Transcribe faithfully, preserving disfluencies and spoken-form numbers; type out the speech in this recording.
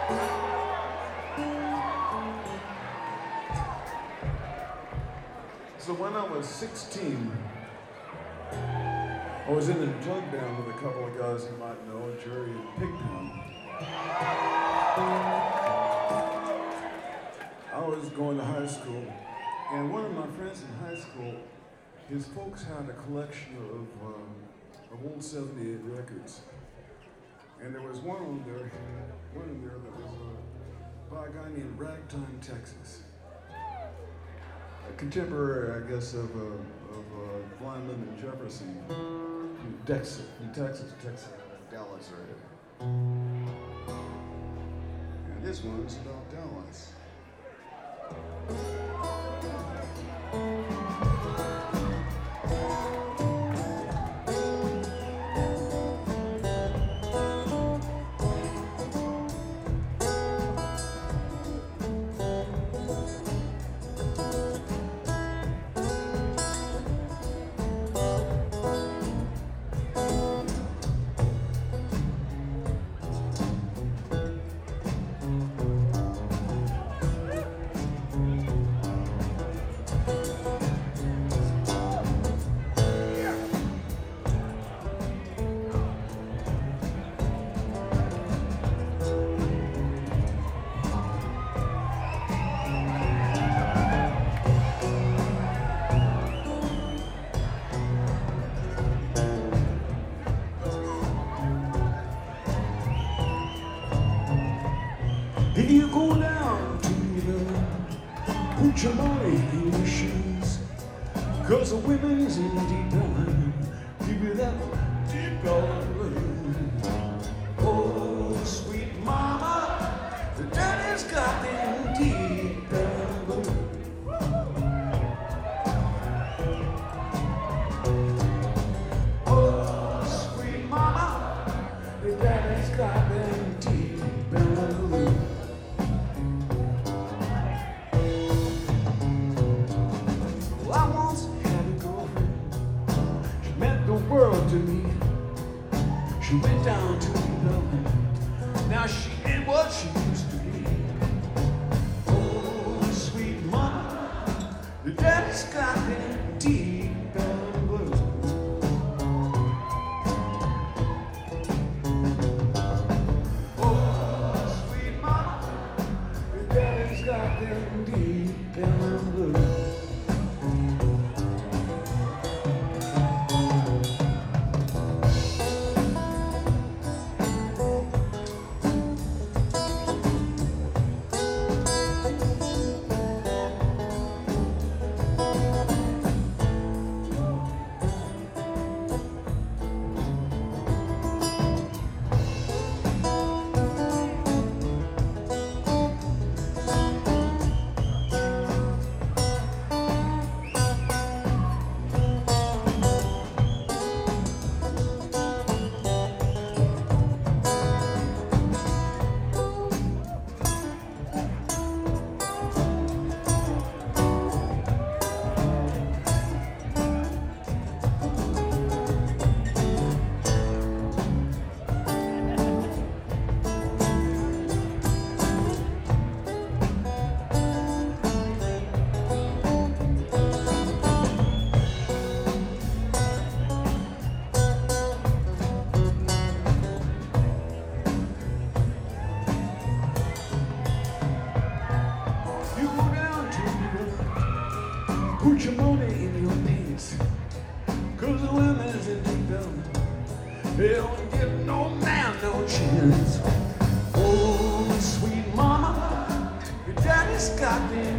So when I was sixteen, I was in a jug band with a couple of guys you might know, Jerry and Pigpen. I was going to high school, and one of my friends in high school, his folks had a collection of, um, of old seventy-eight records. And there was one on there, one in there that was uh, by a guy named Ragtime Texas. A contemporary, I guess, of, uh, of uh, Blind Lemon Jefferson, in Texas, in Texas, Texas, Dallas area. And this one's about Dallas. If you go down to the put your money in your shoes, cause the women's in deep down, give you that deep down blues. Oh, sweet mama, the daddy's got them deep down blues. Oh, sweet mama, the daddy's got them deep down blues. To me, she went down to the now she ain't what she used to be. Oh, sweet mama, the daddy's got them deep down blues. Oh, sweet mama, the daddy's got them deep down blues. Put your money in your pants, cause the women's in deep down, they don't give no man no chance. Oh, sweet mama, your daddy's got me